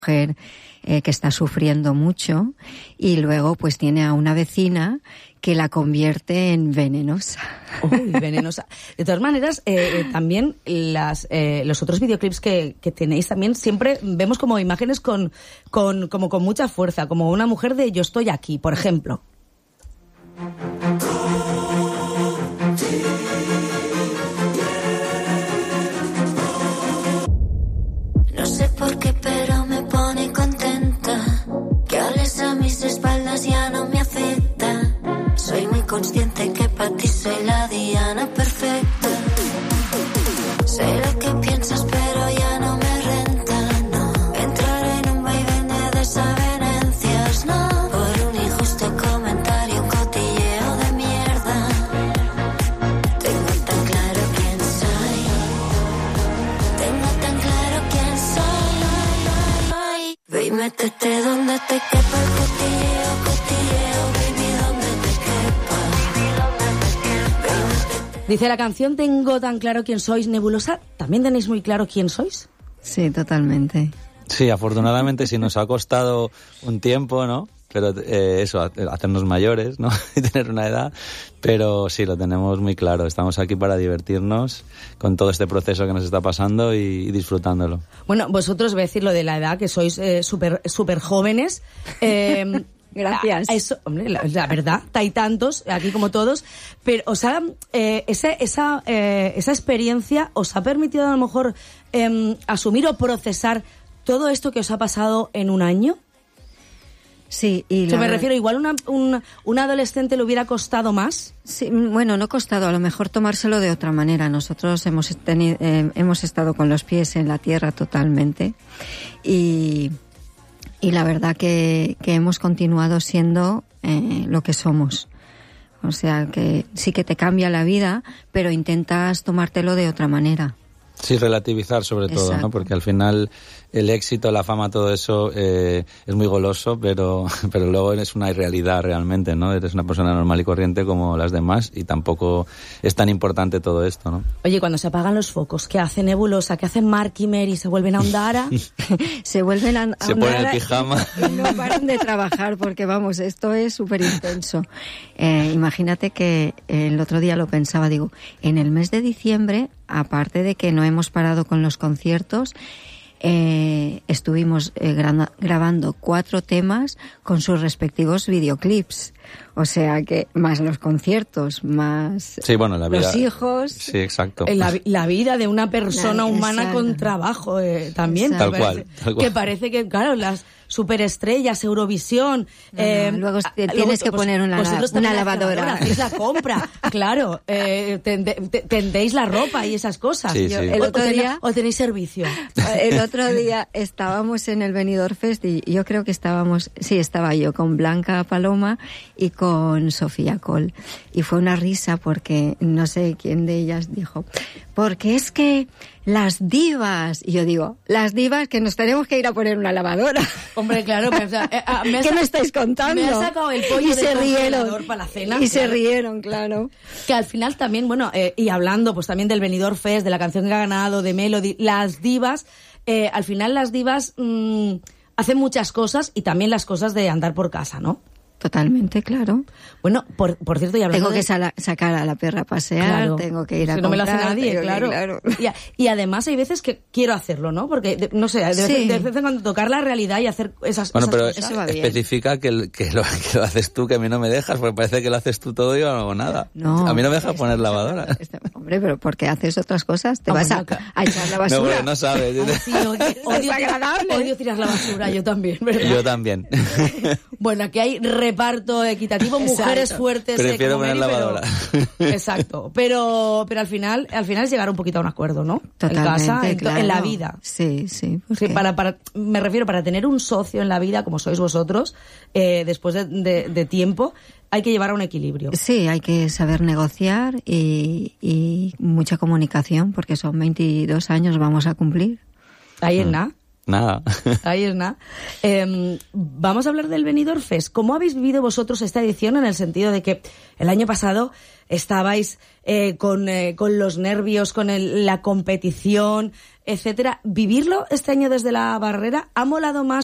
mujer que está sufriendo mucho, y luego pues tiene a una vecina que la convierte en venenosa. Uy, venenosa. De todas maneras, también los otros videoclips que tenéis también siempre vemos como imágenes con mucha fuerza, como una mujer de Yo estoy aquí, por ejemplo. No sé por qué, pero me pone contenta. Que hables a mis espaldas ya no me afecta. Soy muy consciente que para ti soy la diana perfecta. Sé lo que piensas, pero ya no me renta, no. Entrar en un vaivén de desavenencias, no. Por un injusto comentario, un cotilleo de mierda. Tengo tan claro quién soy. Tengo tan claro quién soy. Ve y métete donde te quepa el cotilleo, cotilleo, baby, donde te quepa. Dice la canción, tengo tan claro quién sois. Nebulosa, ¿también tenéis muy claro quién sois? Sí, totalmente. Sí, afortunadamente sí nos ha costado un tiempo, ¿no? Pero eso, hacernos mayores, ¿no? Y tener una edad, pero sí, lo tenemos muy claro. Estamos aquí para divertirnos con todo este proceso que nos está pasando y disfrutándolo. Bueno, vosotros, voy a decir lo de la edad, que sois súper jóvenes. Gracias. Eso, hombre, la verdad, hay tantos, aquí como todos, pero os ha, esa experiencia os ha permitido a lo mejor asumir o procesar todo esto que os ha pasado en un año. Sí, y me refiero, igual un adolescente le hubiera costado más. Sí, bueno, no costado, a lo mejor tomárselo de otra manera. Nosotros hemos estado con los pies en la tierra totalmente y la verdad que hemos continuado siendo lo que somos. O sea, que sí que te cambia la vida, pero intentas tomártelo de otra manera. Sí, relativizar sobre todo, Exacto. ¿no? Porque al final el éxito, la fama, todo eso es muy goloso, pero luego eres una irrealidad realmente, ¿no? Eres una persona normal y corriente como las demás y tampoco es tan importante todo esto, ¿no? Oye, cuando se apagan los focos, ¿qué hace Nebulosa? ¿Qué hacen Mark y Mary? ¿Se vuelven a Ondara? Se vuelven a Se ponen el pijama. No paran de trabajar porque, vamos, esto es súper intenso. Imagínate que el otro día lo pensaba, digo, en el mes de diciembre, aparte de que no hemos parado con los conciertos, estuvimos grabando 4 temas con sus respectivos videoclips. O sea que más los conciertos, más sí, bueno, la vida, los hijos. Sí, exacto. La vida de una persona humana exacto. con trabajo también. Tal cual. Que parece que, claro, las superestrellas, Eurovisión... luego tienes que poner una lavadora. Hacéis la compra, claro. Tendéis la ropa y esas cosas. Sí, sí. El otro día... ¿O tenéis servicio? El otro día estábamos en el Benidorm Fest y yo creo que estaba yo con Blanca Paloma y con Sofía Col. Y fue una risa porque no sé quién de ellas dijo, porque es que las divas, y yo digo, las divas que nos tenemos que ir a poner una lavadora. Hombre, claro, ¿qué me estáis contando? Me has sacado el pollo y se rieron para la cena. Y se rieron, claro. Que al final también, bueno, y hablando pues también del Benidorm Fest, de la canción que ha ganado, de Melody, las divas, al final las divas hacen muchas cosas y también las cosas de andar por casa, ¿no? Totalmente, claro. Bueno, por cierto, y hablando tengo que sacar a la perra a pasear, claro, tengo que ir a si comprar. No me lo hace nadie, claro. Y además hay veces que quiero hacerlo, ¿no? Porque, no sé, de vez en cuando tocar la realidad y hacer esas bueno, pero cosas. especifica que lo haces tú, que a mí no me dejas, porque parece que lo haces tú todo y yo no hago nada. No, a mí no me dejas poner lavadora. Hombre, pero porque haces otras cosas, te vas a echar la basura. No, pero no sabes. Sí, odio tirar la basura, yo también, ¿verdad? Yo también. Bueno, aquí hay reparto equitativo, mujeres fuertes. Prefiero poner lavadora. Exacto. Pero al final es llegar un poquito a un acuerdo, ¿no? Totalmente, en casa, claro. en la vida. Sí. Sí, me refiero, para tener un socio en la vida, como sois vosotros, después de tiempo, hay que llevar a un equilibrio. Sí, hay que saber negociar y mucha comunicación, porque son 22 años vamos a cumplir. Ahí es nada. Nada. Ahí es nada. Vamos a hablar del Benidorm Fest. ¿Cómo habéis vivido vosotros esta edición, en el sentido de que el año pasado estabais con los nervios, con la competición, etcétera. ¿Vivirlo este año desde la barrera ha molado más